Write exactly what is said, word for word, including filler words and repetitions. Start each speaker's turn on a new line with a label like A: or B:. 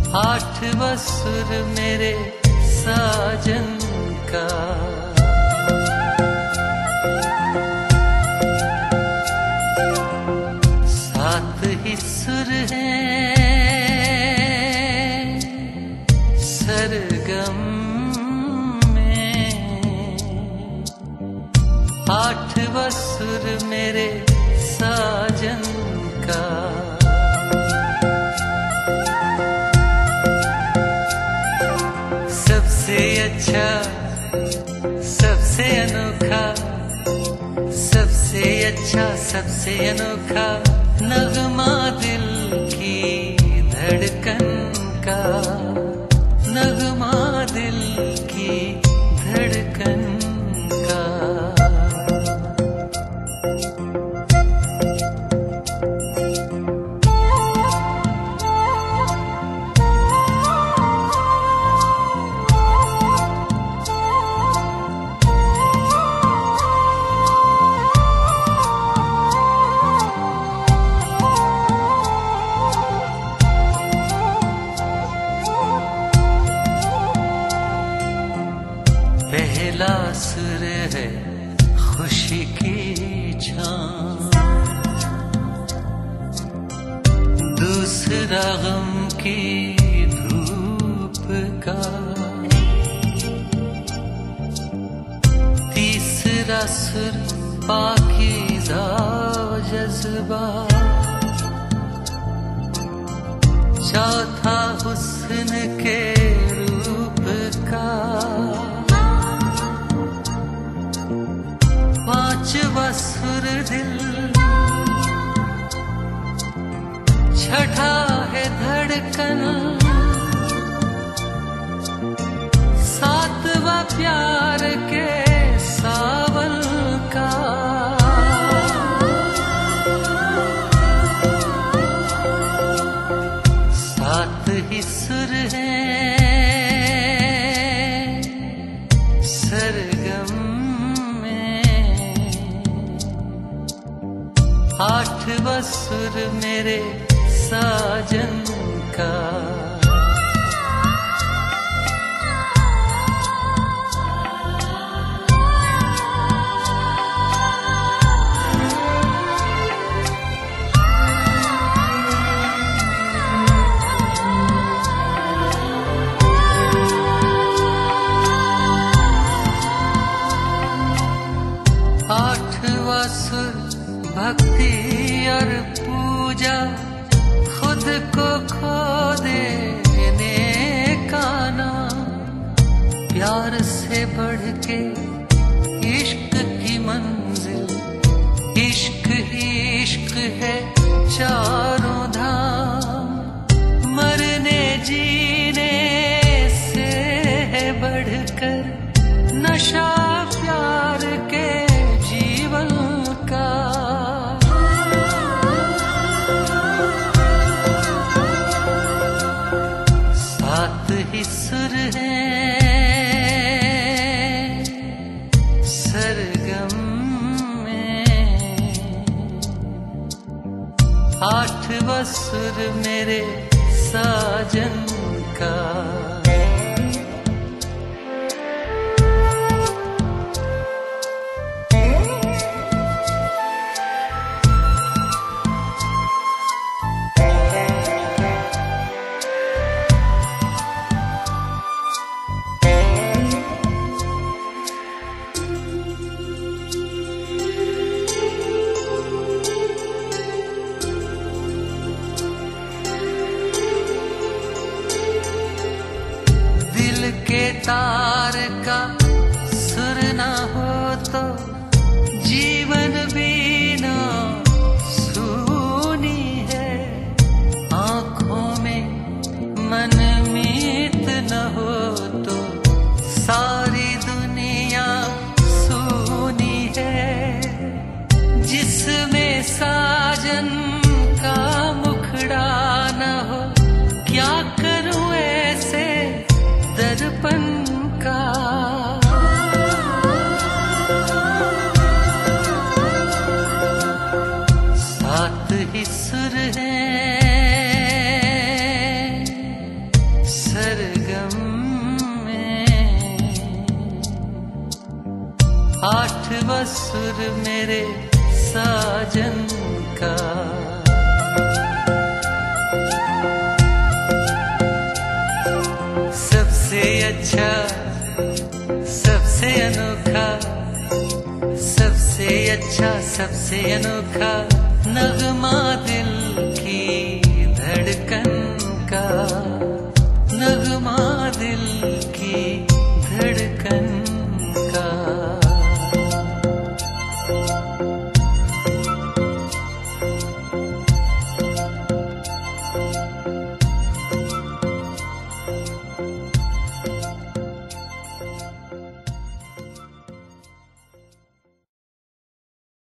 A: आठवां सुर मेरे साजन का, सात ही सुर हैं सरगम में। आठवां सुर मेरे साजन का, सबसे अच्छा सबसे अनोखा, सबसे अच्छा सबसे अनोखा नगमा दिल की धड़कन का, नगमा दिल की धड़कन का। पहला सुर है खुशी की छां, दूसरा गम की धूप का, तीसरा सुर पाकीज़ा जज्बा, चौथा हुस्न के रूप का, पांचवा सुर दिल, छठा है धड़कन, सातवां प्यार के सावन का, सात ही सुर हैं सरगम। आठवां सुर मेरे साजन का, आठवां सुर भक्ति और पूजा, खुद को खो देने का नाम, प्यार से बढ़ के इश्क की मंजिल, इश्क ही इश्क है चारों धाम, मरने जीने से है बढ़कर नशा प्यार के जीवन का। सात ही सुर हैं सरगम में, आठवां सुर मेरे साजन का। के तार का सुर ना हो तो जीवन भी ना सूनी है, आँखों में मनमीत न हो तो सारी दुनिया सूनी है, जिसमें साजन का मुखड़ा न हो क्या करूं ऐसे दर्पण का। सात ही सुर हैं बस सुर मेरे साजन का। सबसे अच्छा, सबसे अनोखा, सबसे अच्छा, सबसे अनोखा नगमा दे